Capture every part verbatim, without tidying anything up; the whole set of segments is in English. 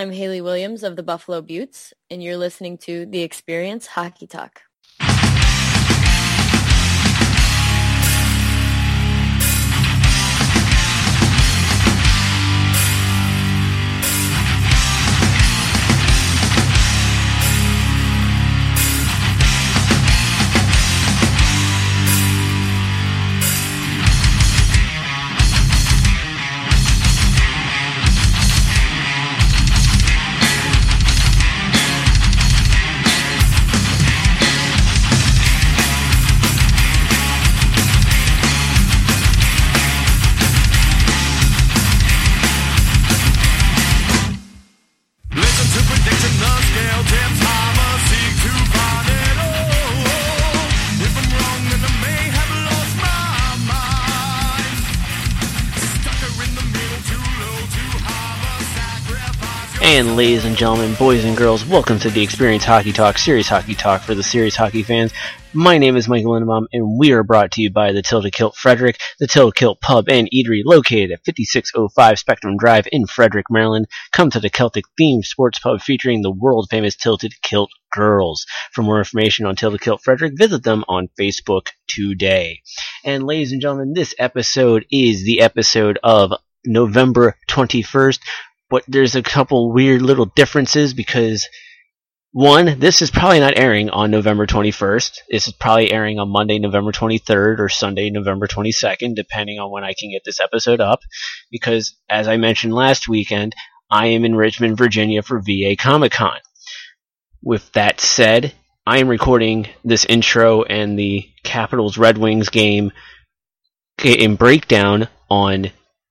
I'm Haley Williams of the Buffalo Buttes, and you're listening to The Experience Hockey Talk. And ladies and gentlemen, boys and girls, welcome to the Experience Hockey Talk, Serious Hockey Talk for the serious hockey fans. My name is Michael Lindenbaum, and we are brought to you by the Tilted Kilt Frederick, the Tilted Kilt Pub and Eatery located at fifty-six oh five Spectrum Drive in Frederick, Maryland. Come to the Celtic-themed sports pub featuring the world-famous Tilted Kilt Girls. For more information on Tilted Kilt Frederick, visit them on Facebook today. And ladies and gentlemen, this episode is the episode of November twenty-first. But there's a couple weird little differences because, one, this is probably not airing on November twenty-first. This is probably airing on Monday, November twenty-third, or Sunday, November twenty-second, depending on when I can get this episode up. Because, as I mentioned last weekend, I am in Richmond, Virginia for V A Comic-Con. With that said, I am recording this intro and the Capitals Red Wings game in breakdown on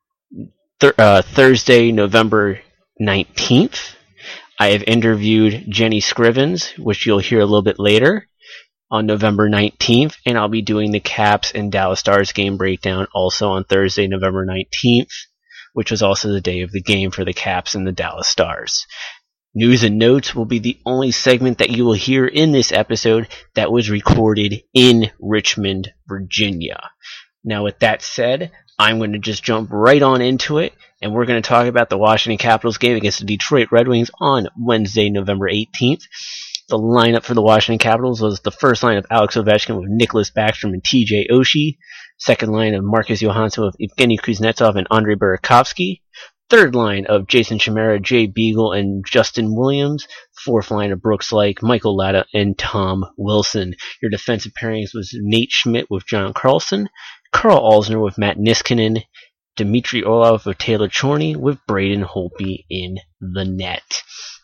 Th- uh, Thursday, November nineteenth. I have interviewed Jenny Scrivens, which you'll hear a little bit later, on November nineteenth, and I'll be doing the Caps and Dallas Stars game breakdown also on Thursday, November nineteenth, which was also the day of the game for the Caps and the Dallas Stars. News and Notes will be the only segment that you will hear in this episode that was recorded in Richmond, Virginia. Now, with that said, I'm going to just jump right on into it, and we're going to talk about the Washington Capitals game against the Detroit Red Wings on Wednesday, November eighteenth. The lineup for the Washington Capitals was the first line of Alex Ovechkin with Nicholas Backstrom and T J Oshie. Second line of Marcus Johansson with Evgeny Kuznetsov and Andrei Burakovsky. Third line of Jason Chimera, Jay Beagle, and Justin Williams. Fourth line of Brooks Lake, Michael Latta, and Tom Wilson. Your defensive pairings was Nate Schmidt with John Carlson, Carl Alsner with Matt Niskanen, Dmitry Orlov with Taylor Chorney, with Braden Holtby in the net.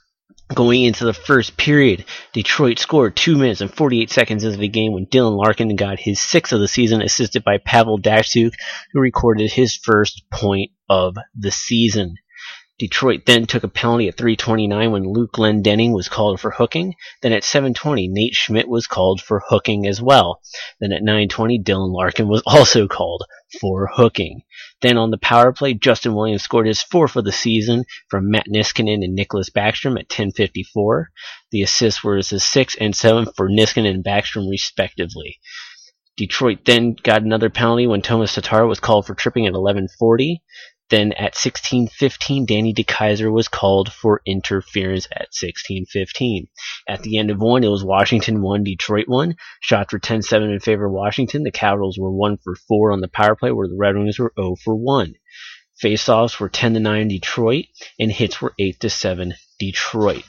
Going into the first period, Detroit scored two minutes and forty-eight seconds into the game when Dylan Larkin got his sixth of the season, assisted by Pavel Datsyuk, who recorded his first point of the season. Detroit then took a penalty at three twenty-nine when Luke Glendening was called for hooking. Then at seven twenty, Nate Schmidt was called for hooking as well. Then at nine twenty, Dylan Larkin was also called for hooking. Then on the power play, Justin Williams scored his fourth of the season from Matt Niskanen and Nicholas Backstrom at ten fifty-four. The assists were his sixth and seventh for Niskanen and Backstrom respectively. Detroit then got another penalty when Tomas Tatar was called for tripping at eleven forty. Then at sixteen fifteen, Danny DeKeyser was called for interference at sixteen fifteen. At the end of one, it was Washington one, Detroit one. Shots were ten seven in favor of Washington. The Capitals were one for four on the power play, where the Red Wings were zero for one. Faceoffs were ten to nine Detroit, and hits were eight to seven Detroit.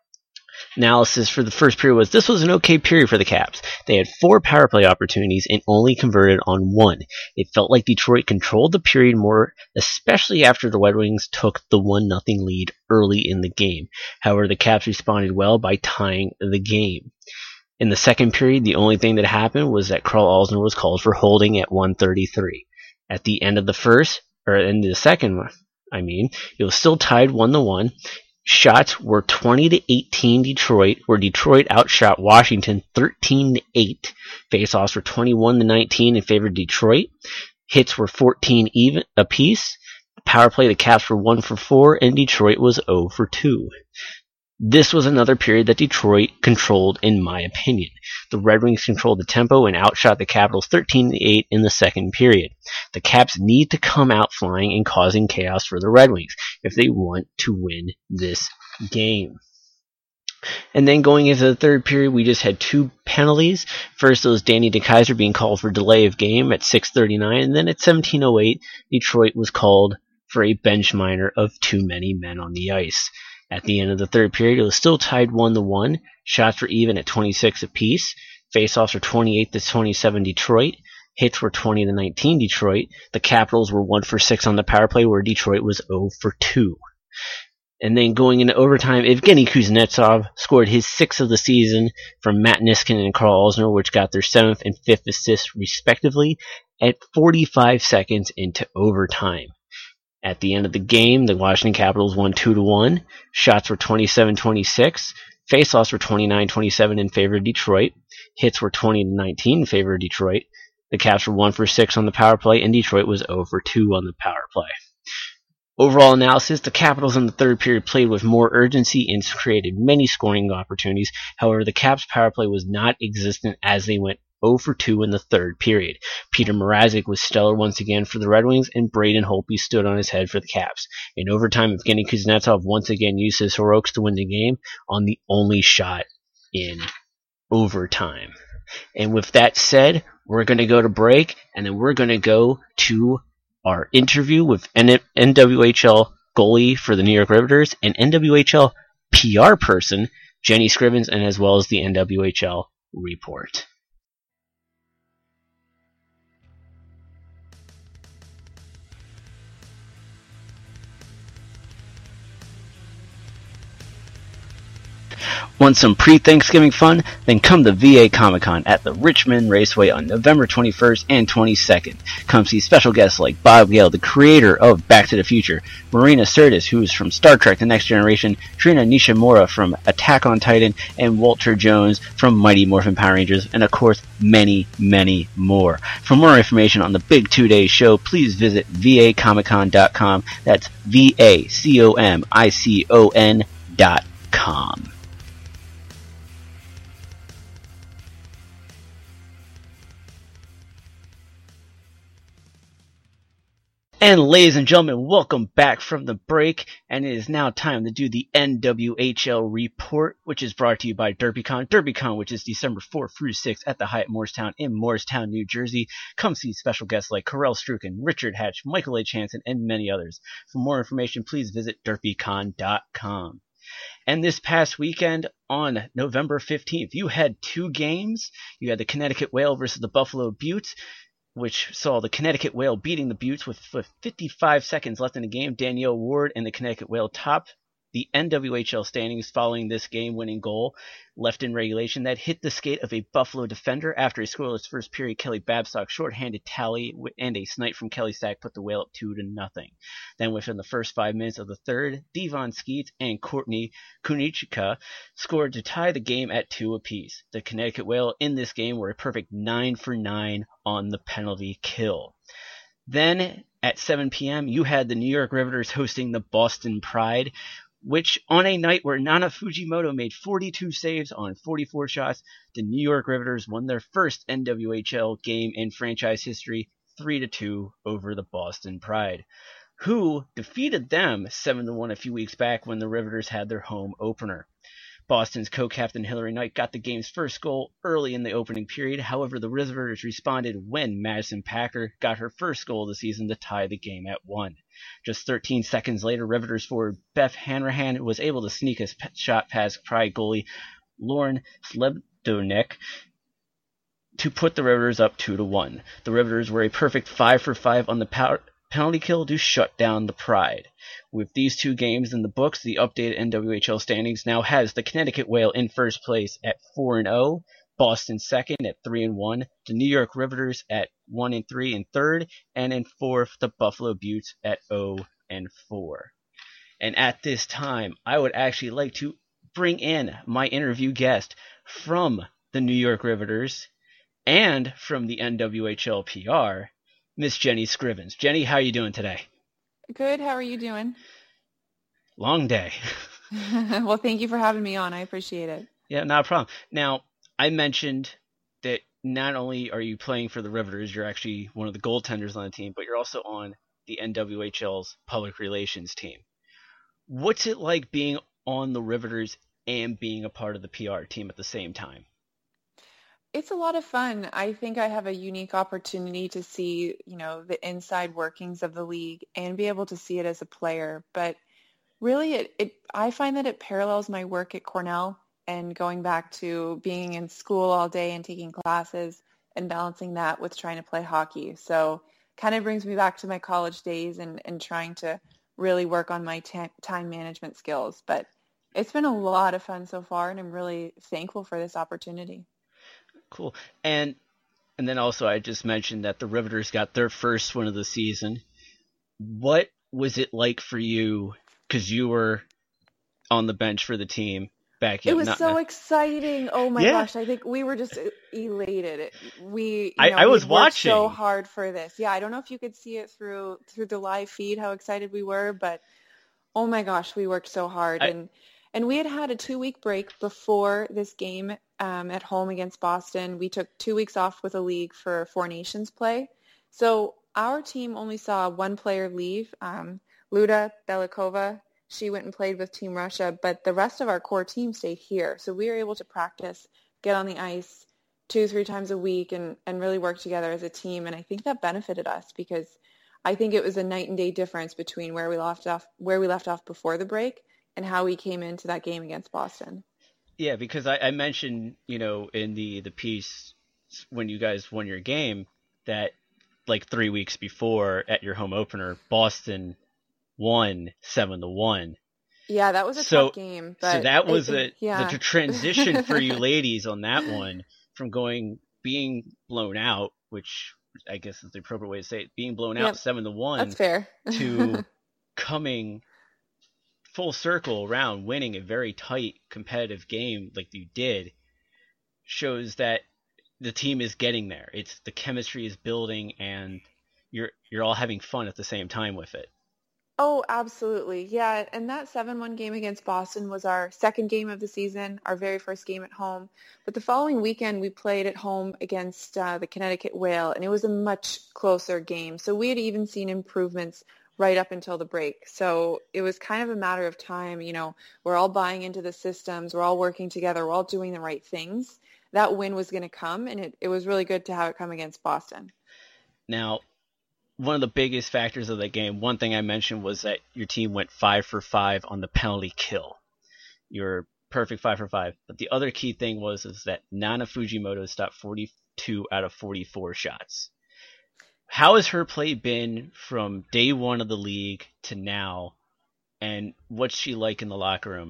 Analysis for the first period was this was an okay period for the Caps. They had four power play opportunities and only converted on one. It felt like Detroit controlled the period more, especially after the Red Wings took the one nothing lead early in the game. However, the Caps responded well by tying the game. In the second period, the only thing that happened was that Carl Alsner was called for holding at one thirty-three. At the end of the first, or end of the second, I mean, it was still tied one to one. Shots were twenty to eighteen Detroit, where Detroit outshot Washington thirteen to eight. Faceoffs were twenty-one to nineteen in favor of Detroit. Hits were fourteen even apiece. Power play, the Caps were one for four, and Detroit was zero for two. This was another period that Detroit controlled, in my opinion. The Red Wings controlled the tempo and outshot the Capitals thirteen to eight in the second period. The Caps need to come out flying and causing chaos for the Red Wings. if they want to win this game. And then going into the third period, we just had two penalties. First, it was Danny DeKeyser being called for delay of game at six thirty-nine, and then at seventeen oh eight, Detroit was called for a bench minor of too many men on the ice. At the end of the third period, it was still tied one to one. Shots were even at twenty-six apiece. Faceoffs were twenty-eight to twenty-seven Detroit. Hits were twenty to nineteen Detroit. The Capitals were one for six on the power play, where Detroit was zero for two. And then going into overtime, Evgeny Kuznetsov scored his sixth of the season from Matt Niskanen and Karl Alzner, which got their seventh and fifth assists respectively, at forty-five seconds into overtime. At the end of the game, the Washington Capitals won two to one. Shots were twenty-seven twenty-six. Faceoffs were twenty-nine twenty-seven in favor of Detroit. Hits were twenty to nineteen in favor of Detroit. The Caps were one for six on the power play, and Detroit was zero for two on the power play. Overall analysis, the Capitals in the third period played with more urgency and created many scoring opportunities. However, the Caps' power play was not existent as they went zero for two in the third period. Peter Mrazek was stellar once again for the Red Wings, and Braden Holtby stood on his head for the Caps. In overtime, Evgeny Kuznetsov once again used his heroics to win the game on the only shot in overtime. And with that said, we're going to go to break, and then we're going to go to our interview with N W H L goalie for the New York Riveters and N W H L P R person Jenny Scrivens, and as well as the N W H L report. Want some pre-Thanksgiving fun? Then come to V A Comic-Con at the Richmond Raceway on November twenty-first and twenty-second. Come see special guests like Bob Gale, the creator of Back to the Future, Marina Sirtis, who is from Star Trek The Next Generation, Trina Nishimura from Attack on Titan, and Walter Jones from Mighty Morphin Power Rangers, and of course, many, many more. For more information on the big two-day show, please visit V A Comic Con dot com. That's V A C O M I C O N dot com. And ladies and gentlemen, welcome back from the break, and it is now time to do the N W H L report, which is brought to you by DerbyCon. DerbyCon, which is December fourth through sixth at the Hyatt Morristown in Morristown, New Jersey. Come see special guests like Karel Struken, Richard Hatch, Michael H. Hansen, and many others. For more information, please visit Derby Con dot com. And this past weekend, on November fifteenth, you had two games. You had the Connecticut Whale versus the Buffalo Beauts, which saw the Connecticut Whale beating the Beauts with, with fifty-five seconds left in the game. Danielle Ward and the Connecticut Whale topped the N W H L standings following this game-winning goal left in regulation that hit the skate of a Buffalo defender after a scoreless first period. Kelly Babstock's shorthanded tally and a snipe from Kelly Stack put the Whale up two to nothing. Then within the first five minutes of the third, Devon Skeets and Courtney Kunichka scored to tie the game at two apiece. The Connecticut Whale in this game were a perfect nine for nine on the penalty kill. Then at seven p.m., you had the New York Riveters hosting the Boston Pride, which on a night where Nana Fujimoto made forty-two saves on forty-four shots, the New York Riveters won their first N W H L game in franchise history, three to two over the Boston Pride, who defeated them seven to one a few weeks back when the Riveters had their home opener. Boston's co-captain Hillary Knight got the game's first goal early in the opening period. However, the Riveters responded when Madison Packer got her first goal of the season to tie the game at one. Just thirteen seconds later, Riveters forward Beth Hanrahan was able to sneak a shot past Pride goalie Lauren Slebdonek to put the Riveters up two to one. The Riveters were a perfect five for five on the power penalty kill to shut down the Pride. With these two games in the books, the updated N W H L standings now has the Connecticut Whale in first place at four and oh, Boston second at three and one, the New York Riveters at one and three in third, and in fourth, the Buffalo Beauts at oh and four. And at this time, I would actually like to bring in my interview guest from the New York Riveters and from the N W H L P R, Miss Jenny Scrivens. Jenny, how are you doing today? Good. How are you doing? Long day. Well, thank you for having me on. I appreciate it. Yeah, not a problem. Now, I mentioned that not only are you playing for the Riveters, you're actually one of the goaltenders on the team, but you're also on the N W H L's public relations team. what's it like being on the Riveters and being a part of the P R team at the same time? It's a lot of fun. I think I have a unique opportunity to see, you know, the inside workings of the league and be able to see it as a player. But really, it, it I find that it parallels my work at Cornell and going back to being in school all day and taking classes and balancing that with trying to play hockey. So kind of brings me back to my college days and, and trying to really work on my t- time management skills. But it's been a lot of fun so far, and I'm really thankful for this opportunity. Cool. And and then also I just mentioned that the Riveters got their first win of the season. What was it like for you, because you were on the bench for the team back in? It was not, so not, exciting. Oh my yeah. gosh. I think we were just elated. We, you I, know, I was we worked watching so hard for this. Yeah. I don't know if you could see it through, through the live feed, how excited we were, but oh my gosh, we worked so hard. I, and, and we had had a two week break before this game um, at home against Boston. We took two weeks off with a league for Four Nations play. So our team only saw one player leave, um, Luda Belikova. She went and played with Team Russia, but the rest of our core team stayed here. So we were able to practice, get on the ice two, three times a week and, and really work together as a team. And I think that benefited us because I think it was a night and day difference between where we left off, where we left off before the break and how we came into that game against Boston. Yeah, because I, I mentioned, you know, in the, the piece when you guys won your game that like three weeks before at your home opener, Boston won seven to one. Yeah, that was a so, tough game. But so that was it, a yeah. the transition for you ladies on that one from going being blown out, which I guess is the appropriate way to say it, being blown out yep. seven to one. That's fair. to coming full circle around, winning a very tight competitive game like you did, shows that the team is getting there. It's the chemistry is building, and you're you're all having fun at the same time with it. Oh, absolutely. Yeah, and that seven one game against Boston was our second game of the season, our very first game at home. But the following weekend, we played at home against uh, the Connecticut Whale, and it was a much closer game. So we had even seen improvements right up until the break. So it was kind of a matter of time. You know, we're all buying into the systems. We're all working together. We're all doing the right things. That win was going to come, and it, it was really good to have it come against Boston. Now, one of the biggest factors of that game, one thing I mentioned was that your team went five for five on the penalty kill. You're perfect five for five. But the other key thing was is that Nana Fujimoto stopped forty-two out of forty-four shots. How has her play been from day one of the league to now, and what's she like in the locker room?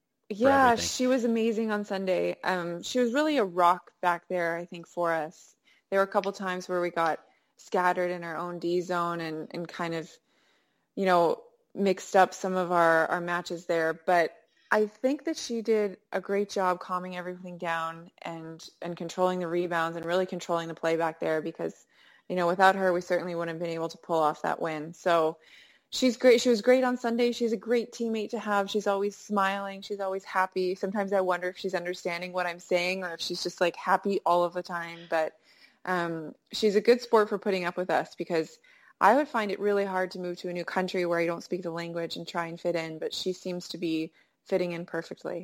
Yeah, she was amazing on Sunday. Um, she was really a rock back there, I think, for us. There were a couple times where we got scattered in our own D zone and, and kind of, you know, mixed up some of our, our matches there. But I think that she did a great job calming everything down and, and controlling the rebounds and really controlling the play back there because, you know, without her, we certainly wouldn't have been able to pull off that win. So she's great. She was great on Sunday. She's a great teammate to have. She's always smiling. She's always happy. Sometimes I wonder if she's understanding what I'm saying or if she's just like happy all of the time. But Um, she's a good sport for putting up with us because I would find it really hard to move to a new country where I don't speak the language and try and fit in, but she seems to be fitting in perfectly.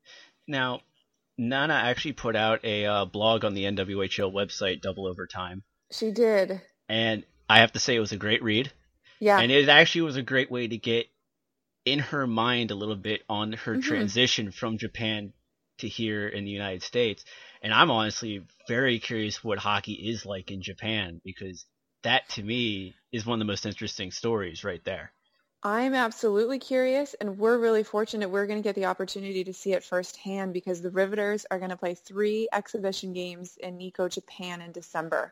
Now, Nana actually put out a uh, blog on the N W H L website, Double Overtime. She did. And I have to say it was a great read. Yeah. And it actually was a great way to get in her mind a little bit on her mm-hmm. transition from Japan to here in the United States. And I'm honestly very curious what hockey is like in Japan because that to me is one of the most interesting stories right there. I'm absolutely curious, and we're really fortunate we're going to get the opportunity to see it firsthand because the Riveters are going to play three exhibition games in Nikko, Japan in December.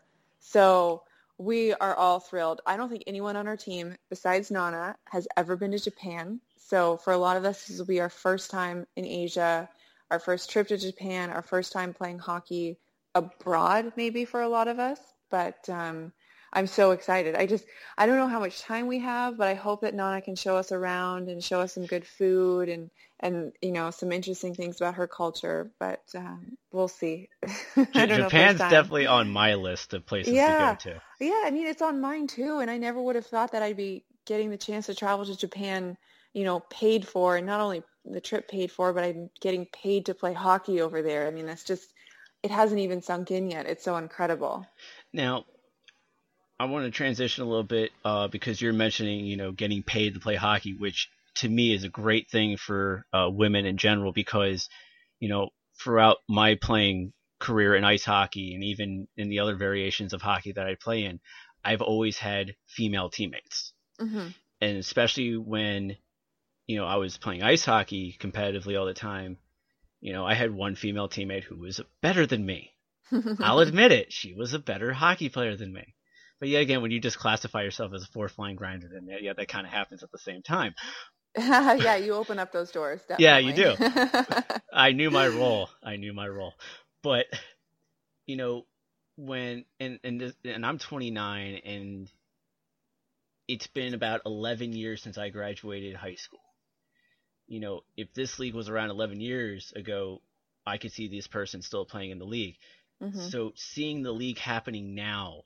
So we are all thrilled. I don't think anyone on our team besides Nana has ever been to Japan. So for a lot of us, this will be our first time in Asia, our first trip to Japan, our first time playing hockey abroad, maybe for a lot of us. But um, I'm so excited. I just, I don't know how much time we have, but I hope that Nana can show us around and show us some good food and, and you know, some interesting things about her culture. But um, we'll see. I don't Japan's know definitely on my list of places yeah. to go to. Yeah, I mean, it's on mine too. And I never would have thought that I'd be getting the chance to travel to Japan you know, paid for, and not only the trip paid for, but I'm getting paid to play hockey over there. I mean, that's just, it hasn't even sunk in yet. It's so incredible. Now, I want to transition a little bit uh, because you're mentioning, you know, getting paid to play hockey, which to me is a great thing for uh, women in general because, you know, throughout my playing career in ice hockey and even in the other variations of hockey that I play in, I've always had female teammates. Mm-hmm. And especially when, you know, I was playing ice hockey competitively all the time, you know, I had one female teammate who was better than me. I'll admit it. She was a better hockey player than me. But yeah, again, when you just classify yourself as a fourth line grinder, then yeah, that kind of happens at the same time. Yeah, you open up those doors. Definitely. Yeah, you do. I knew my role. I knew my role. But, you know, when, and, and, and I'm twenty-nine, and it's been about eleven years since I graduated high school. You know, if this league was around eleven years ago, I could see this person still playing in the league. Mm-hmm. So seeing the league happening now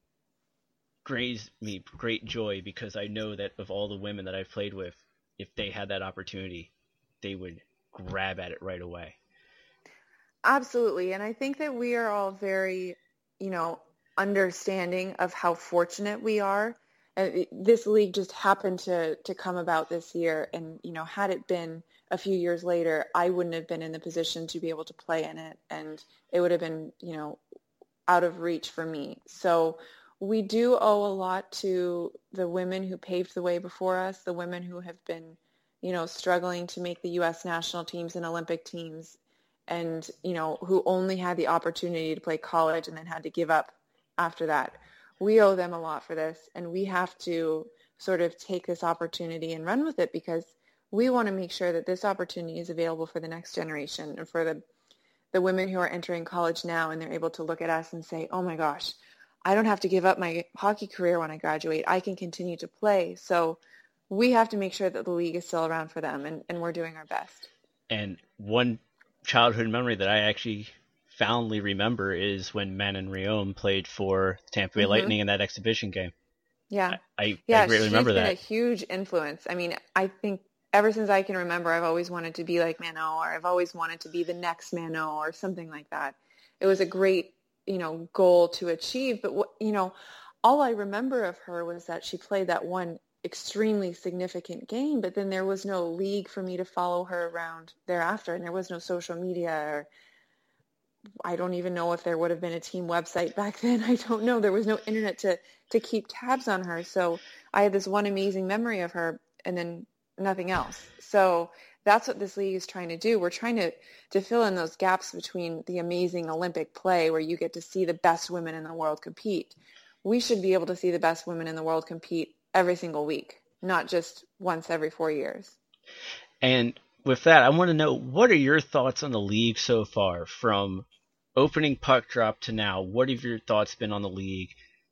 brings me great joy because I know that of all the women that I've played with, if they had that opportunity, they would grab at it right away. Absolutely. And I think that we are all very, you know, understanding of how fortunate we are. And this league just happened to, to come about this year. And, you know, had it been a few years later, I wouldn't have been in the position to be able to play in it. And it would have been, you know, out of reach for me. So we do owe a lot to the women who paved the way before us, the women who have been, you know, struggling to make the U S national teams and Olympic teams, and, you know, who only had the opportunity to play college and then had to give up after that. We owe them a lot for this, and we have to sort of take this opportunity and run with it because we want to make sure that this opportunity is available for the next generation and for the the women who are entering college now, and they're able to look at us and say, oh my gosh, I don't have to give up my hockey career when I graduate. I can continue to play. So we have to make sure that the league is still around for them, and, and we're doing our best. And one childhood memory that I actually fondly remember is when Manon Rhéaume played for Tampa Bay mm-hmm. Lightning in that exhibition game. Yeah. I, I, yeah, I greatly remember that. She's been a huge influence. I mean, I think ever since I can remember, I've always wanted to be like Manon, or I've always wanted to be the next Manon or something like that. It was a great, you know, goal to achieve. But, what, you know, all I remember of her was that she played that one extremely significant game, but then there was no league for me to follow her around thereafter, and there was no social media, or I don't even know if there would have been a team website back then. I don't know. There was no internet to, to keep tabs on her. So I had this one amazing memory of her and then nothing else. So that's what this league is trying to do. We're trying to, to fill in those gaps between the amazing Olympic play where you get to see the best women in the world compete. We should be able to see the best women in the world compete every single week, not just once every four years. And with that, I want to know, what are your thoughts on the league so far from opening puck drop to now? What have your thoughts been on the league?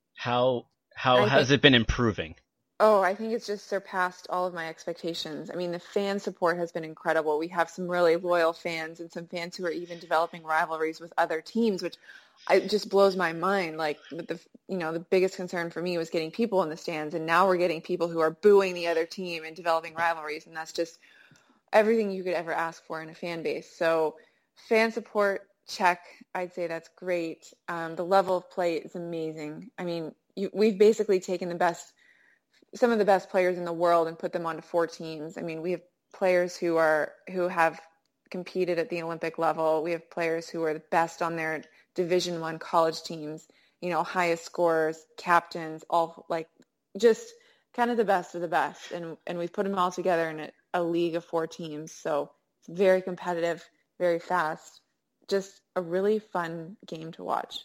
How how I has think, it been improving? Oh, I think it's just surpassed all of my expectations. I mean, the fan support has been incredible. We have some really loyal fans and some fans who are even developing rivalries with other teams, which it just blows my mind. Like, the you know, the biggest concern for me was getting people in the stands, and now we're getting people who are booing the other team and developing rivalries, and that's just everything you could ever ask for in a fan base. So fan support, check. I'd say that's great. Um, the level of play is amazing. I mean, you, we've basically taken the best, some of the best players in the world and put them onto four teams. I mean, we have players who are who have competed at the Olympic level. We have players who are the best on their Division One college teams. You know, highest scorers, captains, all like just kind of the best of the best. And and we've put them all together in a, a league of four teams. So it's very competitive, very fast. Just a really fun game to watch.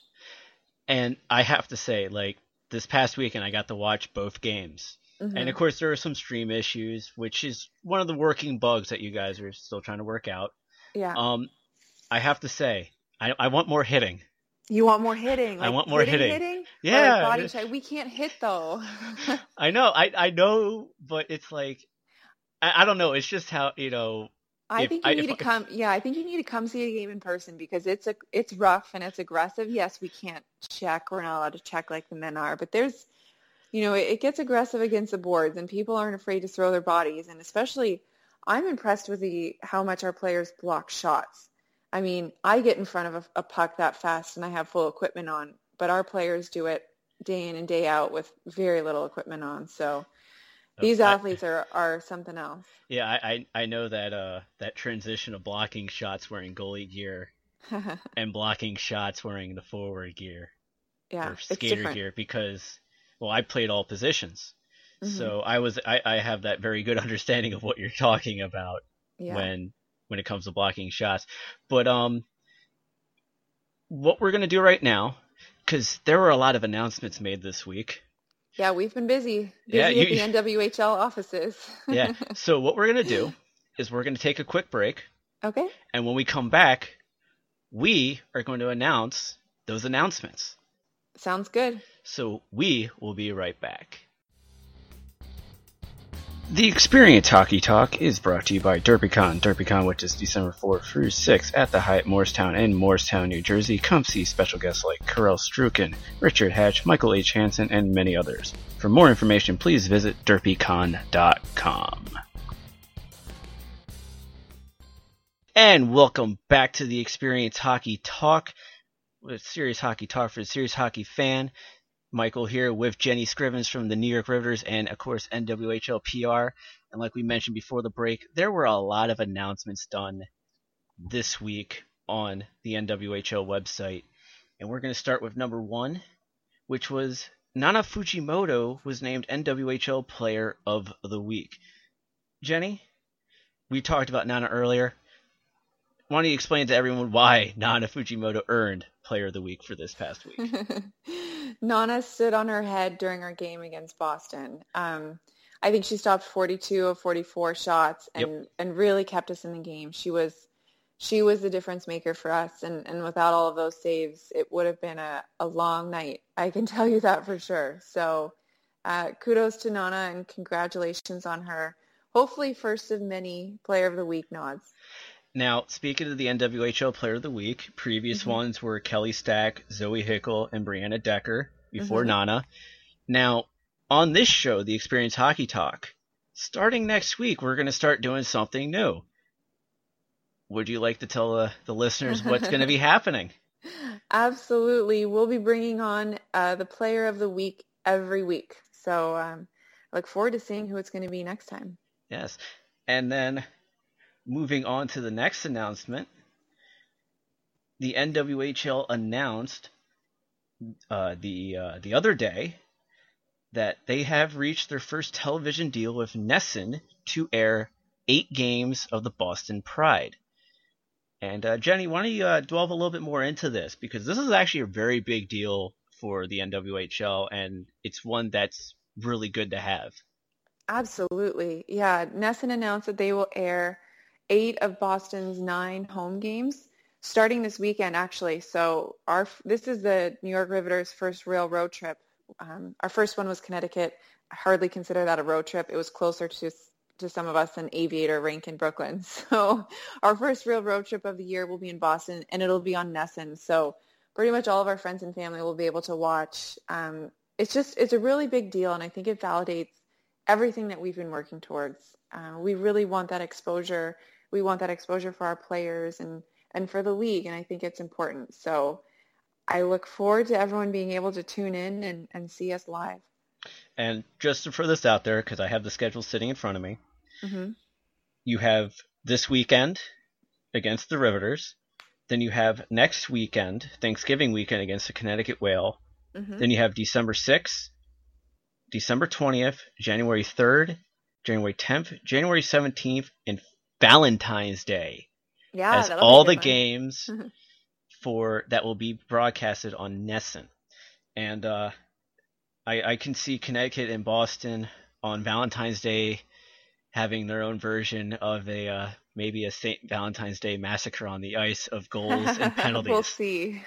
And I have to say, like, this past weekend, I got to watch both games. Mm-hmm. And, of course, there are some stream issues, which is one of the working bugs that you guys are still trying to work out. Yeah. Um, I have to say, I, I want more hitting. You want more hitting? Like I want more hitting. hitting. hitting? Yeah. Like body check. We can't hit, though. I know. I, I know, but it's like, I, I don't know. It's just how, you know. I if, think you I, need to if, come. Yeah, I think you need to come see a game in person because it's a it's rough and it's aggressive. Yes, we can't check. We're not allowed to check like the men are, but there's you know, it, it gets aggressive against the boards, and people aren't afraid to throw their bodies. And especially, I'm impressed with the how much our players block shots. I mean, I get in front of a, a puck that fast, and I have full equipment on, but our players do it day in and day out with very little equipment on. So these I, athletes are, are something else. Yeah, I, I I know that uh that transition of blocking shots wearing goalie gear and blocking shots wearing the forward gear yeah, or skater gear, because well, I played all positions. Mm-hmm. So I was I, I have that very good understanding of what you're talking about yeah. when when it comes to blocking shots. But um what we're going to do right now, because there were a lot of announcements made this week. Yeah, we've been busy. Busy yeah, you, at the N W H L offices. yeah. So what we're going to do is we're going to take a quick break. Okay. And when we come back, we are going to announce those announcements. Sounds good. So we will be right back. The Experience Hockey Talk is brought to you by DerbyCon. DerbyCon, which is December fourth through sixth at the Hyatt Morristown in Morristown, New Jersey. Come see special guests like Karel Struken, Richard Hatch, Michael H. Hansen, and many others. For more information, please visit derpy con dot com. And welcome back to the Experience Hockey Talk, with Serious Hockey Talk for the Serious Hockey fan. Michael here with Jenny Scrivens from the New York Riveters and, of course, N W H L P R. And like we mentioned before the break, there were a lot of announcements done this week on the N W H L website. And we're going to start with number one, which was Nana Fujimoto was named N W H L Player of the Week. Jenny, we talked about Nana earlier. Why don't you explain to everyone why Nana Fujimoto earned Player of the Week for this past week? Nana stood on her head during our game against Boston. Um, I think she stopped forty-two of forty-four shots and, yep. and really kept us in the game. She was she was the difference maker for us, and, and without all of those saves, it would have been a, a long night. I can tell you that for sure. So uh, kudos to Nana and congratulations on her. Hopefully first of many Player of the Week nods. Now, speaking of the N W H L Player of the Week, previous mm-hmm. ones were Kelly Stack, Zoe Hickle, and Brianna Decker before mm-hmm. Nana. Now, on this show, the Experience Hockey Talk, starting next week, we're going to start doing something new. Would you like to tell uh, the listeners what's going to be happening? Absolutely. We'll be bringing on uh, the Player of the Week every week. So um, I look forward to seeing who it's going to be next time. Yes. And then moving on to the next announcement, the N W H L announced uh, the uh, the other day that they have reached their first television deal with NESN to air eight games of the Boston Pride. And uh, Jenny, why don't you uh, delve a little bit more into this, because this is actually a very big deal for the N W H L, and it's one that's really good to have. Absolutely. Yeah, NESN announced that they will air eight of Boston's nine home games starting this weekend, actually. So our this is the New York Riveters' first real road trip. Um, our first one was Connecticut. I hardly consider that a road trip. It was closer to to some of us than Aviator Rink in Brooklyn. So our first real road trip of the year will be in Boston, and it'll be on NESN. So pretty much all of our friends and family will be able to watch. Um, it's just it's a really big deal, and I think it validates everything that we've been working towards. Uh, we really want that exposure. We want that exposure for our players and, and for the league, and I think it's important. So I look forward to everyone being able to tune in and, and see us live. And just to throw this out there, because I have the schedule sitting in front of me, mm-hmm. you have this weekend against the Riveters. Then you have next weekend, Thanksgiving weekend, against the Connecticut Whale. Mm-hmm. Then you have December sixth, December twentieth, January third, January tenth, January seventeenth, and Valentine's Day. Yeah, as all the games for that will be broadcasted on NESN. And uh, I, I can see Connecticut and Boston on Valentine's Day having their own version of a uh, maybe a Saint Valentine's Day massacre on the ice of goals and penalties. We'll see.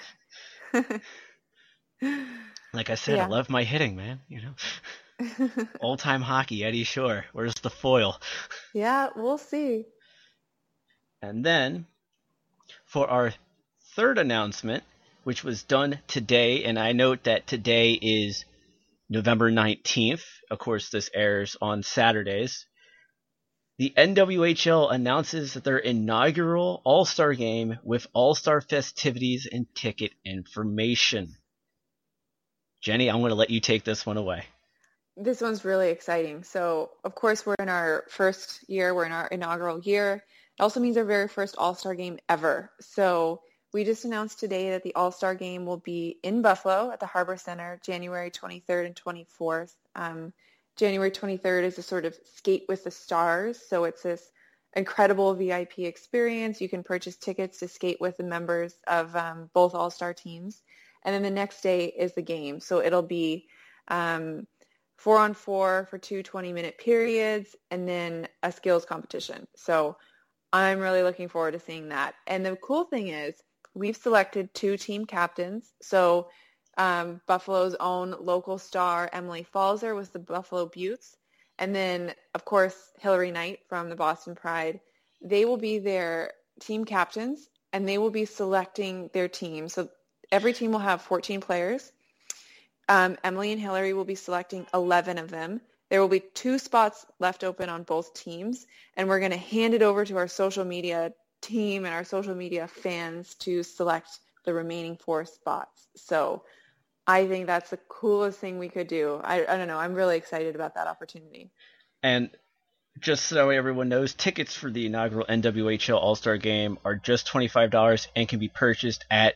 Like I said, yeah. I love my hitting, man. You know, old time hockey, Eddie Shore. Where's the foil? Yeah, we'll see. And then for our third announcement, which was done today, and I note that today is November nineteenth, of course, this airs on Saturdays, the N W H L announces their inaugural All-Star Game with All-Star festivities and ticket information. Jenny, I'm going to let you take this one away. This one's really exciting. So, of course, we're in our first year. We're in our inaugural year. It also means our very first All-Star Game ever. So we just announced today that the All-Star Game will be in Buffalo at the Harbor Center, January twenty-third and twenty-fourth. Um, January twenty-third is a sort of skate with the stars. So it's this incredible V I P experience. You can purchase tickets to skate with the members of um, both All-Star teams. And then the next day is the game. So it'll be um, four on four for two twenty-minute periods and then a skills competition. So I'm really looking forward to seeing that. And the cool thing is we've selected two team captains. So um, Buffalo's own local star, Emily Falzer, was the Buffalo Beauts. And then, of course, Hillary Knight from the Boston Pride. They will be their team captains, and they will be selecting their team. So every team will have fourteen players. Um, Emily and Hillary will be selecting eleven of them. There will be two spots left open on both teams, and we're going to hand it over to our social media team and our social media fans to select the remaining four spots. So I think that's the coolest thing we could do. I, I don't know. I'm really excited about that opportunity. And just so everyone knows, tickets for the inaugural N W H L All-Star Game are just twenty-five dollars and can be purchased at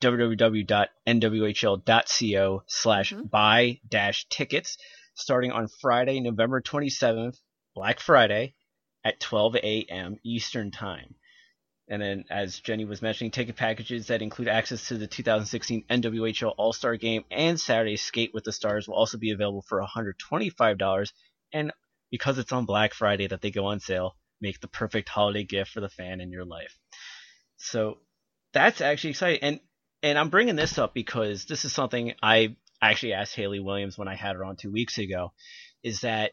www.nwhl.co slash buy dash tickets starting on Friday, November twenty-seventh, Black Friday, at twelve a.m. Eastern Time. And then, as Jenny was mentioning, ticket packages that include access to the two thousand sixteen N W H L All-Star Game and Saturday Skate with the Stars will also be available for one hundred twenty-five dollars. And because it's on Black Friday that they go on sale, make the perfect holiday gift for the fan in your life. So that's actually exciting. And and I'm bringing this up because this is something I actually asked Haley Williams when I had her on two weeks ago, is that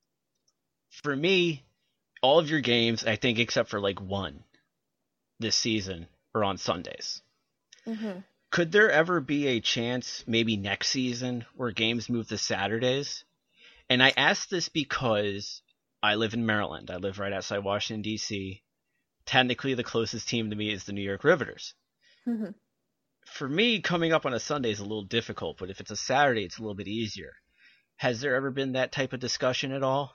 for me, all of your games, I think except for like one this season, are on Sundays. Mm-hmm. Could there ever be a chance, maybe next season, where games move to Saturdays? And I ask this because I live in Maryland. I live right outside Washington, D C. Technically, the closest team to me is the New York Riveters. Mm-hmm. For me, coming up on a Sunday is a little difficult, but if it's a Saturday, it's a little bit easier. Has there ever been that type of discussion at all?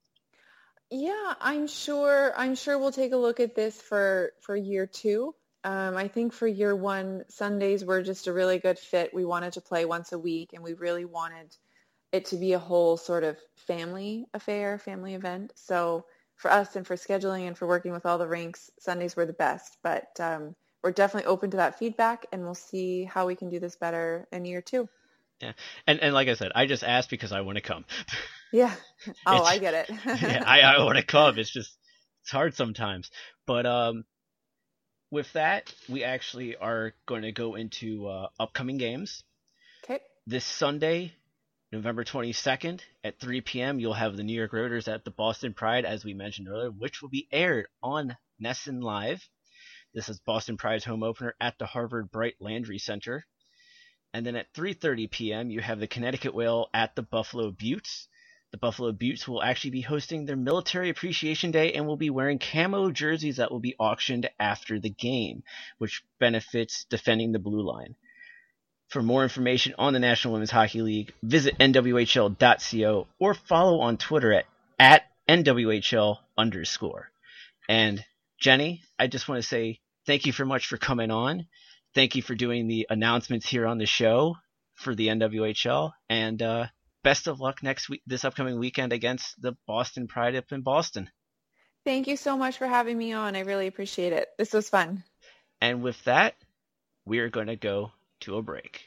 Yeah, I'm sure. I'm sure we'll take a look at this for, for year two. Um, I think for year one, Sundays were just a really good fit. We wanted to play once a week, and we really wanted it to be a whole sort of family affair, family event. So for us and for scheduling and for working with all the rinks, Sundays were the best. But um, we're definitely open to that feedback, and we'll see how we can do this better in year two. Yeah, and and like I said, I just asked because I want to come. Yeah. Oh, I get it. yeah, I, I want to come. It's just it's hard sometimes. But um, with that, we actually are going to go into uh, upcoming games. Okay. This Sunday, November twenty-second at three p.m., you'll have the New York Riveters at the Boston Pride, as we mentioned earlier, which will be aired on Nesson Live. This is Boston Pride's home opener at the Harvard Bright Landry Center. And then at three thirty p.m., you have the Connecticut Whale at the Buffalo Beauts. The Buffalo Beauts will actually be hosting their Military Appreciation Day and will be wearing camo jerseys that will be auctioned after the game, which benefits defending the blue line. For more information on the National Women's Hockey League, visit N W H L dot co or follow on Twitter at, at N W H L underscore. And Jenny, I just want to say thank you very much for coming on. Thank you for doing the announcements here on the show for the N W H L, and uh, best of luck next week, this upcoming weekend against the Boston Pride up in Boston. Thank you so much for having me on. I really appreciate it. This was fun. And with that, we are going to go to a break.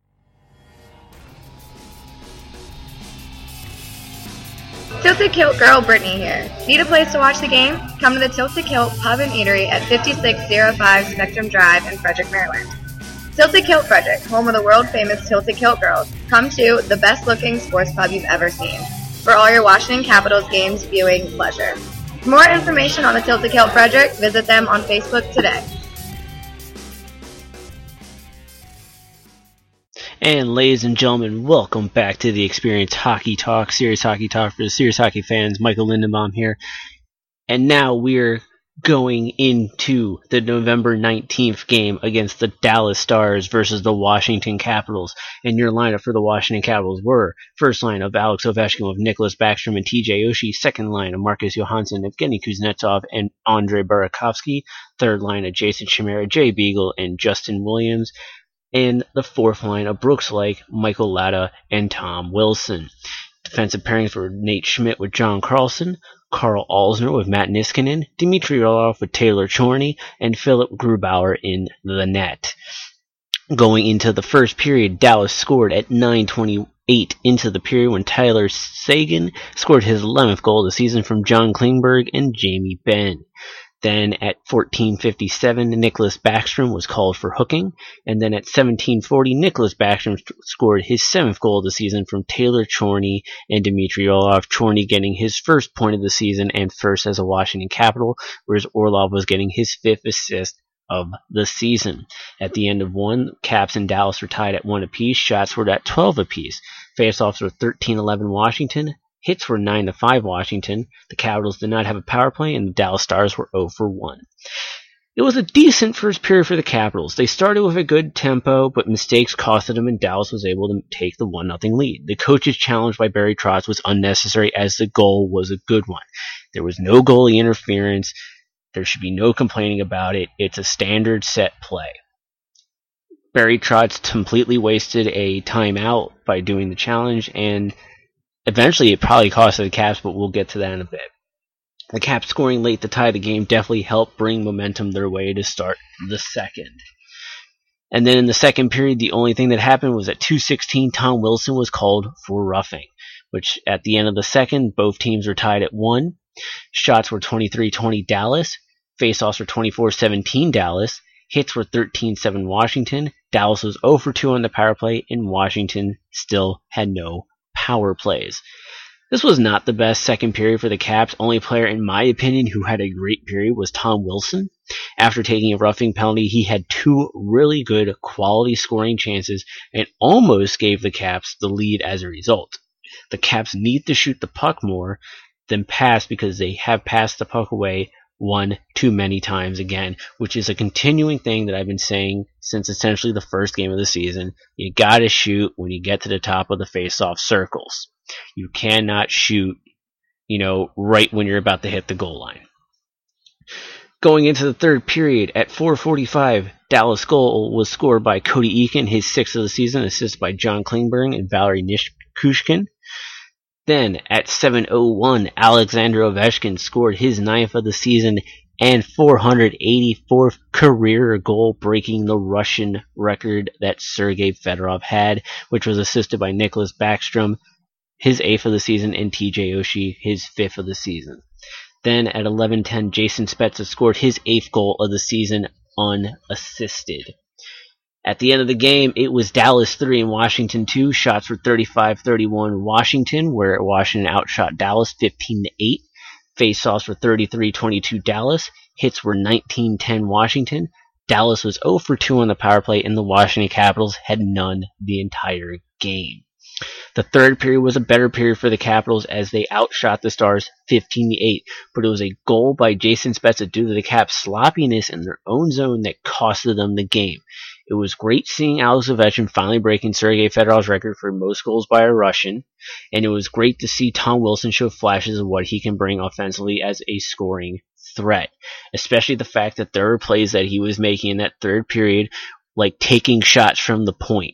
Tilted Kilt Girl Brittany here. Need a place to watch the game? Come to the Tilted Kilt Pub and Eatery at fifty-six oh five Spectrum Drive in Frederick, Maryland. Tilted Kilt Frederick, home of the world-famous Tilted Kilt Girls. Come to the best-looking sports pub you've ever seen for all your Washington Capitals games viewing pleasure. For more information on the Tilted Kilt Frederick, visit them on Facebook today. And ladies and gentlemen, welcome back to the Experience Hockey Talk, Serious Hockey Talk for the Serious Hockey fans. Michael Lindenbaum here. And now we're going into the November nineteenth game against the Dallas Stars versus the Washington Capitals. And your lineup for the Washington Capitals were first line of Alex Ovechkin with Nicholas Backstrom and T J Oshie, second line of Marcus Johansson, Evgeny Kuznetsov, and Andrei Burakovsky, third line of Jason Chimera, Jay Beagle, and Justin Williams, and the fourth line of Brooks Lake, Michael Latta, and Tom Wilson. Defensive pairings were Nate Schmidt with John Carlson, Carl Alsner with Matt Niskanen, Dmitry Orlov with Taylor Chorney, and Philip Grubauer in the net. Going into the first period, Dallas scored at nine twenty-eight into the period when Tyler Seguin scored his eleventh goal of the season from John Klingberg and Jamie Benn. Then at fourteen fifty-seven, Nicholas Backstrom was called for hooking. And then at seventeen forty, Nicholas Backstrom scored his seventh goal of the season from Taylor Chorney and Dmitry Orlov. Chorney getting his first point of the season and first as a Washington Capital, whereas Orlov was getting his fifth assist of the season. At the end of one, Caps and Dallas were tied at one apiece. Shots were at twelve apiece. Faceoffs were thirteen eleven Washington. Hits were nine to five Washington. The Capitals did not have a power play, and the Dallas Stars were zero for one. It was a decent first period for the Capitals. They started with a good tempo, but mistakes costed them, and Dallas was able to take the one nothing lead. The coach's challenge by Barry Trotz was unnecessary, as the goal was a good one. There was no goalie interference. There should be no complaining about it. It's a standard set play. Barry Trotz completely wasted a timeout by doing the challenge, and eventually it probably cost the Caps, but we'll get to that in a bit. The Caps scoring late to tie the game definitely helped bring momentum their way to start the second. And then in the second period, the only thing that happened was at two sixteen, Tom Wilson was called for roughing, which at the end of the second, both teams were tied at one. Shots were twenty-three twenty Dallas. Faceoffs were twenty-four seventeen Dallas. Hits were thirteen seven Washington. Dallas was zero for two on the power play, and Washington still had no power plays. This was not the best second period for the Caps. Only player, in my opinion, who had a great period was Tom Wilson. After taking a roughing penalty, he had two really good quality scoring chances and almost gave the Caps the lead as a result. The Caps need to shoot the puck more than pass because they have passed the puck away one too many times again, which is a continuing thing that I've been saying since essentially the first game of the season. You gotta shoot when you get to the top of the face-off circles. You cannot shoot, you know, right when you're about to hit the goal line. Going into the third period, at four forty-five, Dallas goal was scored by Cody Eakin, his sixth of the season, assisted by John Klingberg and Valery Nichushkin. Then, at seven oh one, Alexander Ovechkin scored his ninth of the season and four hundred eighty-fourth career goal, breaking the Russian record that Sergei Fedorov had, which was assisted by Nicholas Backstrom, his eighth of the season, and T J Oshie, his fifth of the season. Then, at eleven ten, Jason Spezza scored his eighth goal of the season unassisted. At the end of the game, it was Dallas three and Washington two. Shots were thirty-five thirty-one Washington, where Washington outshot Dallas fifteen to eight. Faceoffs were thirty-three twenty-two Dallas. Hits were nineteen ten Washington. Dallas was zero for two on the power play, and the Washington Capitals had none the entire game. The third period was a better period for the Capitals as they outshot the Stars fifteen to eight, but it was a goal by Jason Spezza due to the Caps' sloppiness in their own zone that costed them the game. It was great seeing Alex Ovechkin finally breaking Sergei Fedorov's record for most goals by a Russian, and it was great to see Tom Wilson show flashes of what he can bring offensively as a scoring threat, especially the fact that there were plays that he was making in that third period, like taking shots from the point.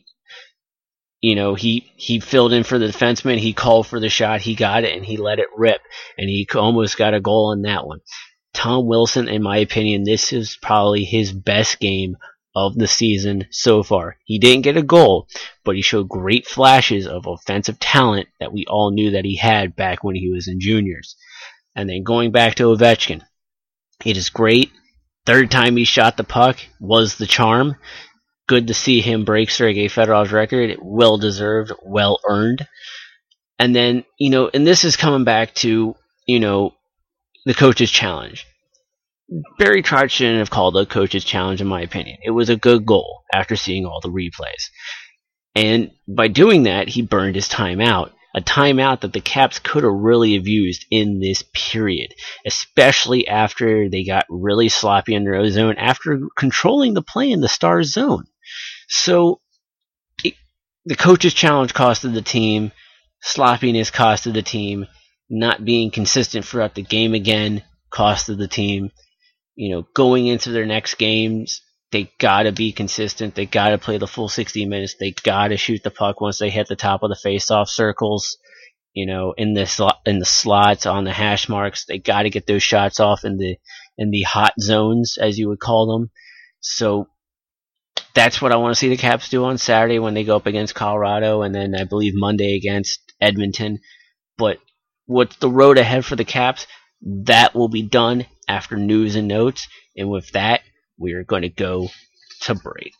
You know, he, he filled in for the defenseman, he called for the shot, he got it, and he let it rip, and he almost got a goal on that one. Tom Wilson, in my opinion, this is probably his best game of the season so far. He didn't get a goal, but he showed great flashes of offensive talent that we all knew that he had back when he was in juniors. And then going back to Ovechkin, it is great. Third time he shot the puck was the charm. Good to see him break Sergei Fedorov's record. Well deserved, well earned. And then, you know, and this is coming back to, you know, the coach's challenge. Barry Trotz shouldn't have called the coach's challenge, in my opinion. It was a good goal after seeing all the replays. And by doing that, he burned his timeout. A timeout that the Caps could have really have used in this period, especially after they got really sloppy in their own zone after controlling the play in the Stars zone. So it, the coach's challenge costed the team, sloppiness costed the team, not being consistent throughout the game again costed the team. You know, going into their next games, they gotta be consistent. They gotta play the full sixty minutes. They gotta shoot the puck once they hit the top of the face-off circles. You know, in the sl- in the slots on the hash marks. They gotta get those shots off in the in the hot zones, as you would call them. So that's what I want to see the Caps do on Saturday when they go up against Colorado, and then I believe Monday against Edmonton. But what's the road ahead for the Caps? That will be done after news and notes, and with that, we are going to go to break.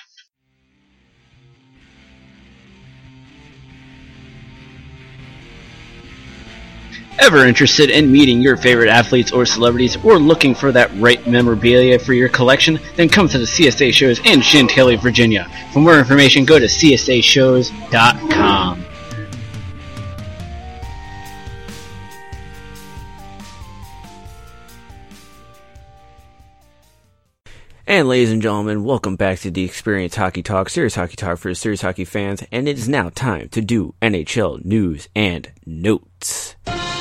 Ever interested in meeting your favorite athletes or celebrities, or looking for that right memorabilia for your collection? Then come to the C S A shows in Chantilly, Virginia. For more information, go to c s a shows dot com. And ladies and gentlemen, welcome back to the Experience Hockey Talk, Serious Hockey Talk for Serious Hockey fans, and it is now time to do N H L news and notes.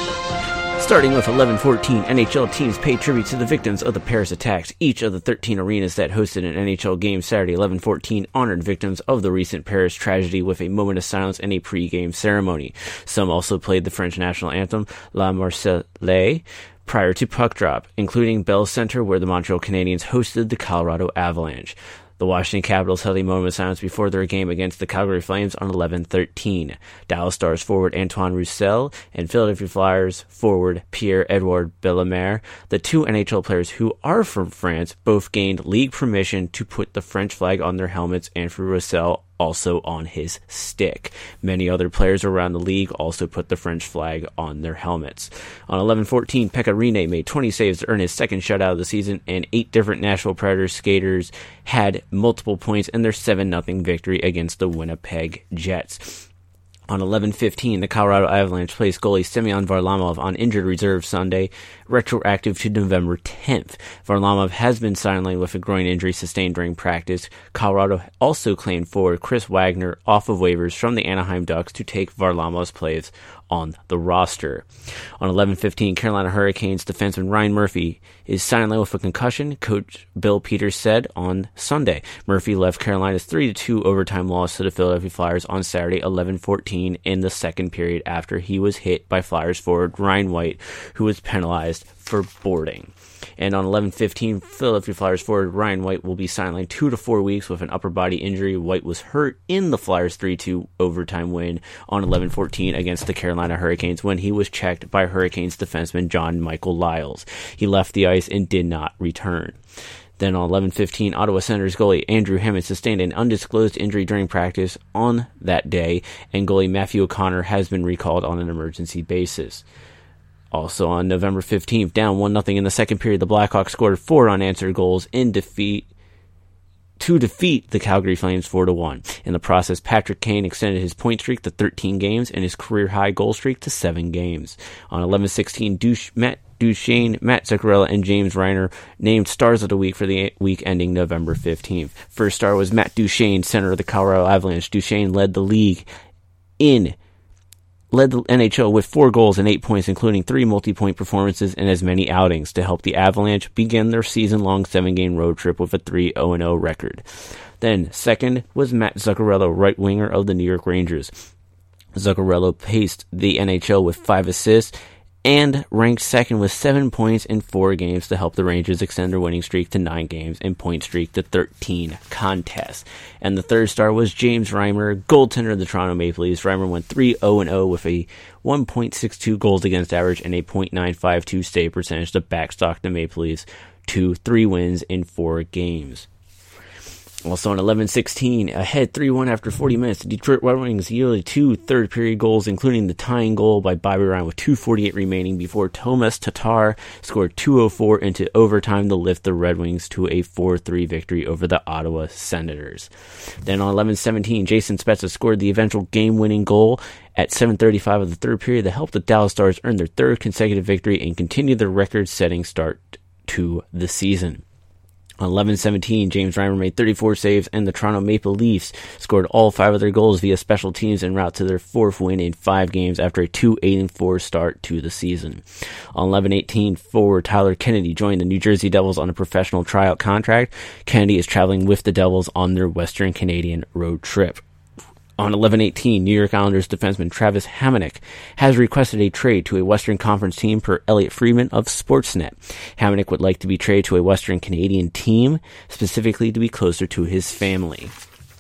Starting with eleven fourteen, N H L teams pay tribute to the victims of the Paris attacks. Each of the thirteen arenas that hosted an N H L game Saturday, eleven fourteen, honored victims of the recent Paris tragedy with a moment of silence and a pre-game ceremony. Some also played the French national anthem, La Marseillaise, prior to puck drop, including Bell Center, where the Montreal Canadiens hosted the Colorado Avalanche. The Washington Capitals held a moment of silence before their game against the Calgary Flames on eleven thirteen. Dallas Stars forward Antoine Roussel and Philadelphia Flyers forward Pierre-Edouard Bellemare, the two N H L players who are from France, both gained league permission to put the French flag on their helmets, and for Roussel, also on his stick. Many other players around the league also put the French flag on their helmets. On eleven fourteen, Pekka Rinne made twenty saves to earn his second shutout of the season, and eight different Nashville Predators skaters had multiple points in their seven nothing victory against the Winnipeg Jets. On eleven fifteen, the Colorado Avalanche placed goalie Semyon Varlamov on injured reserve Sunday, retroactive to November tenth. Varlamov has been sidelined with a groin injury sustained during practice. Colorado also claimed forward Chris Wagner off of waivers from the Anaheim Ducks to take Varlamov's place on the roster. On eleven fifteen, Carolina Hurricanes defenseman Ryan Murphy is sidelined with a concussion, Coach Bill Peters said on Sunday. Murphy left Carolina's three to two overtime loss to the Philadelphia Flyers on Saturday, eleven fourteen, in the second period after he was hit by Flyers forward Ryan White, who was penalized for boarding. And on eleven fifteen, Philadelphia Flyers forward Ryan White will be sidelined two to four weeks with an upper body injury. White was hurt in the Flyers' three two overtime win on eleven fourteen against the Carolina Hurricanes when he was checked by Hurricanes defenseman John Michael Lyles. He left the ice and did not return. Then on eleven fifteen, Ottawa Senators goalie Andrew Hammond sustained an undisclosed injury during practice on that day, and goalie Matthew O'Connor has been recalled on an emergency basis. Also on November fifteenth, down one nothing in the second period, the Blackhawks scored four unanswered goals in defeat to defeat the Calgary Flames four to one. In the process, Patrick Kane extended his point streak to thirteen games and his career-high goal streak to seven games. On eleven sixteen, Douche, Matt Duchesne, Matt Zuccarello, and James Reiner named Stars of the Week for the week ending November fifteenth. First star was Matt Duchesne, center of the Colorado Avalanche. Duchesne led the league in led the N H L with four goals and eight points, including three multi-point performances and as many outings to help the Avalanche begin their season-long seven-game road trip with a three oh oh record. Then, second was Matt Zuccarello, right winger of the New York Rangers. Zuccarello paced the N H L with five assists and ranked second with seven points in four games to help the Rangers extend their winning streak to nine games and point streak to thirteen contests. And the third star was James Reimer, goaltender of the Toronto Maple Leafs. Reimer went three oh oh with a one point six two goals against average and a point nine five two save percentage to backstock the Maple Leafs to three wins in four games. Also on eleven sixteen, ahead three one after forty minutes, the Detroit Red Wings yielded two third-period goals, including the tying goal by Bobby Ryan with two forty-eight remaining before Tomas Tatar scored two oh four into overtime to lift the Red Wings to a four three victory over the Ottawa Senators. Then on eleven seventeen, Jason Spezza scored the eventual game-winning goal at seven thirty-five of the third period that helped the Dallas Stars earn their third consecutive victory and continue their record-setting start to the season. On eleven seventeen, James Reimer made thirty-four saves, and the Toronto Maple Leafs scored all five of their goals via special teams en route to their fourth win in five games after a two eight and four start to the season. On eleven eighteen, forward Tyler Kennedy joined the New Jersey Devils on a professional tryout contract. Kennedy is traveling with the Devils on their Western Canadian road trip. On eleven eighteen, New York Islanders defenseman Travis Hamonic has requested a trade to a Western Conference team per Elliot Friedman of Sportsnet. Hamonic would like to be traded to a Western Canadian team, specifically to be closer to his family.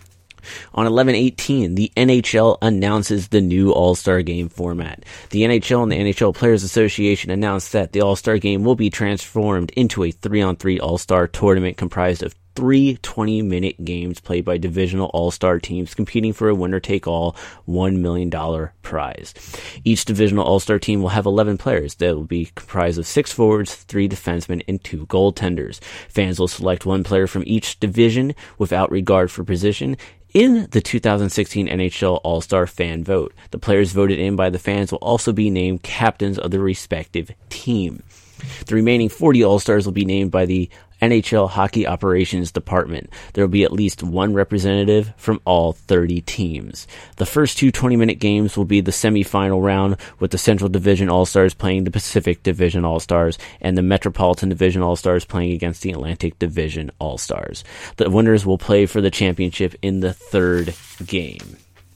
On eleven eighteen, the N H L announces the new All-Star Game format. The N H L and the N H L Players Association announced that the All-Star Game will be transformed into a three on three All-Star tournament comprised of three twenty-minute games played by divisional all-star teams competing for a winner-take-all one million dollars prize. Each divisional all-star team will have eleven players that will be comprised of six forwards, three defensemen, and two goaltenders. Fans will select one player from each division without regard for position in the two thousand sixteen N H L All-Star Fan Vote. The players voted in by the fans will also be named captains of the respective team. The remaining forty All-Stars will be named by the N H L Hockey Operations Department. There will be at least one representative from all thirty teams. The first two twenty-minute games will be the semifinal round, with the Central Division All-Stars playing the Pacific Division All-Stars, and the Metropolitan Division All-Stars playing against the Atlantic Division All-Stars. The winners will play for the championship in the third game.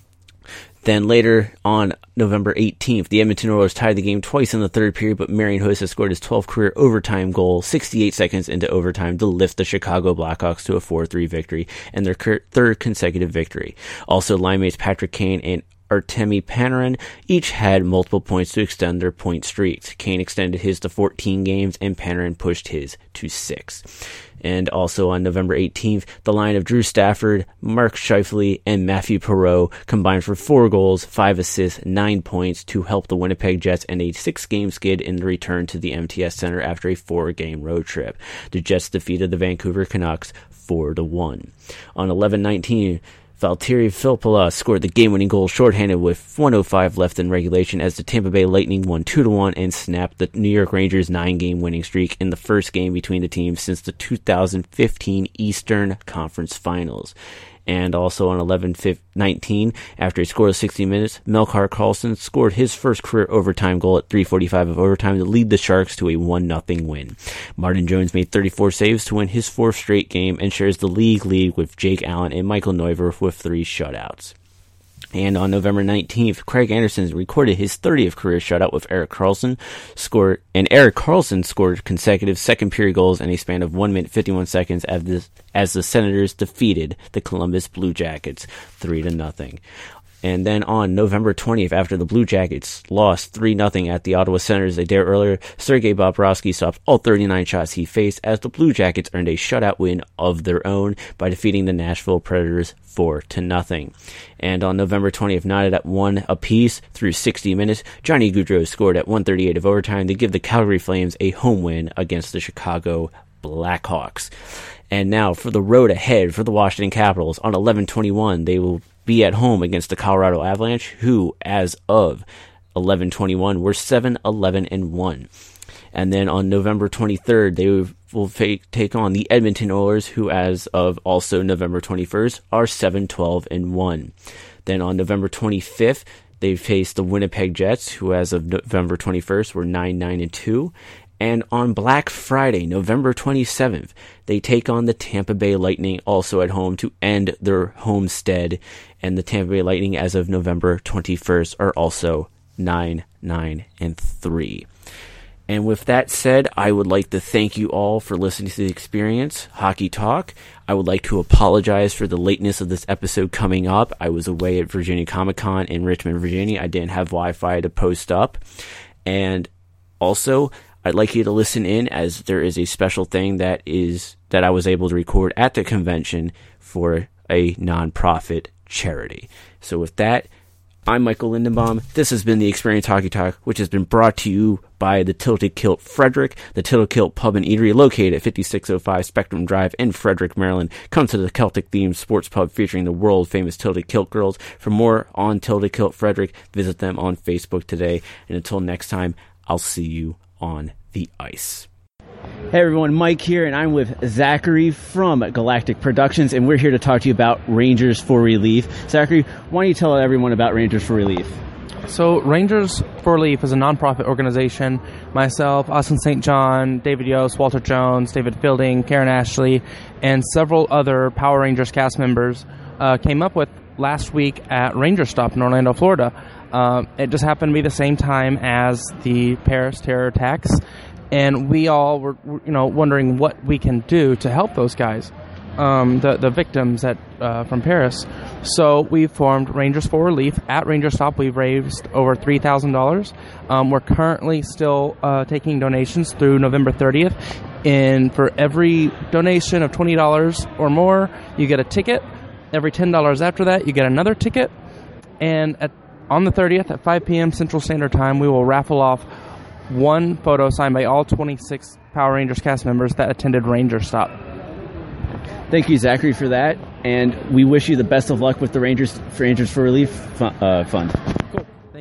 Then later on November eighteenth, the Edmonton Oilers tied the game twice in the third period, but Marian Hossa scored his twelfth career overtime goal sixty-eight seconds into overtime to lift the Chicago Blackhawks to a four three victory and their third consecutive victory. Also, line mates Patrick Kane and Artemi Panarin each had multiple points to extend their point streaks. Kane extended his to fourteen games and Panarin pushed his to six. And also on November eighteenth, the line of Drew Stafford, Mark Scheifele, and Matthew Perreault combined for four goals, five assists, nine points to help the Winnipeg Jets end a six-game skid in the return to the M T S Center after a four-game road trip. The Jets defeated the Vancouver Canucks four to one. On eleven nineteen, Valtteri Filppula scored the game-winning goal shorthanded with one oh five left in regulation as the Tampa Bay Lightning won two to one and snapped the New York Rangers' nine-game winning streak in the first game between the teams since the two thousand fifteen Eastern Conference Finals. And also on eleven nineteen, after a scoreless sixty minutes, Melker Karlsson scored his first career overtime goal at three forty-five of overtime to lead the Sharks to a one nothing win. Martin Jones made thirty-four saves to win his fourth straight game and shares the league lead with Jake Allen and Michael Neuvirth with three shutouts. And on November nineteenth, Craig Anderson recorded his thirtieth career shutout with Erik Karlsson, scored, and Erik Karlsson scored consecutive second-period goals in a span of one minute fifty-one seconds as the, as the Senators defeated the Columbus Blue Jackets three to nothing. And then on November twentieth, after the Blue Jackets lost three nothing at the Ottawa Senators a day earlier, Sergei Bobrovsky stopped all thirty-nine shots he faced as the Blue Jackets earned a shutout win of their own by defeating the Nashville Predators four to nothing. And on November twentieth, knotted at one apiece through sixty minutes, Johnny Gaudreau scored at one thirty-eight of overtime to give the Calgary Flames a home win against the Chicago Blackhawks. And now for the road ahead for the Washington Capitals. On eleven twenty-one, they will be at home against the Colorado Avalanche, who, as of eleven twenty-one, were seven eleven and one. And then on November twenty-third, they will take on the Edmonton Oilers, who, as of also November twenty-first, are seven twelve and one. Then on November twenty-fifth, they face the Winnipeg Jets, who, as of November twenty-first, were nine nine and two. And on Black Friday, November twenty-seventh, they take on the Tampa Bay Lightning, also at home, to end their homestead. And the Tampa Bay Lightning, as of November twenty-first, are also nine nine and three. And with that said, I would like to thank you all for listening to the Experience Hockey Talk. I would like to apologize for the lateness of this episode coming up. I was away at Virginia Comic Con in Richmond, Virginia. I didn't have Wi-Fi to post up. And also, I'd like you to listen in, as there is a special thing that is that I was able to record at the convention for a nonprofit charity. So with that, I'm Michael Lindenbaum. This has been the Experience Hockey Talk, which has been brought to you by the Tilted Kilt Frederick, the Tilted Kilt Pub and Eatery, located at fifty-six oh five Spectrum Drive in Frederick, Maryland. Come to the Celtic-themed sports pub featuring the world-famous Tilted Kilt girls. For more on Tilted Kilt Frederick, visit them on Facebook today. And until next time, I'll see you on the ice. Hey everyone, Mike here, and I'm with Zachary from Galactic Productions, and we're here to talk to you about Rangers for Relief. Zachary, why don't you tell everyone about Rangers for Relief? So Rangers for Relief is a nonprofit organization. Myself, Austin Saint John, David Yost, Walter Jones, David Fielding, Karen Ashley, and several other Power Rangers cast members uh, came up with last week at Ranger Stop in Orlando, Florida. Uh, it just happened to be the same time as the Paris terror attacks. And we all were, you know, wondering what we can do to help those guys, um, the the victims at uh, from Paris. So we formed Rangers for Relief. At Ranger Stop, we've raised over three thousand dollars. Um, we're currently still uh, taking donations through November thirtieth. And for every donation of twenty dollars or more, you get a ticket. Every ten dollars after that, you get another ticket. And at, on the thirtieth at five p.m. Central Standard Time, we will raffle off one photo signed by all twenty-six Power Rangers cast members that attended Ranger Stop. Thank you, Zachary, for that, and we wish you the best of luck with the Rangers, Rangers for Relief uh, Fund.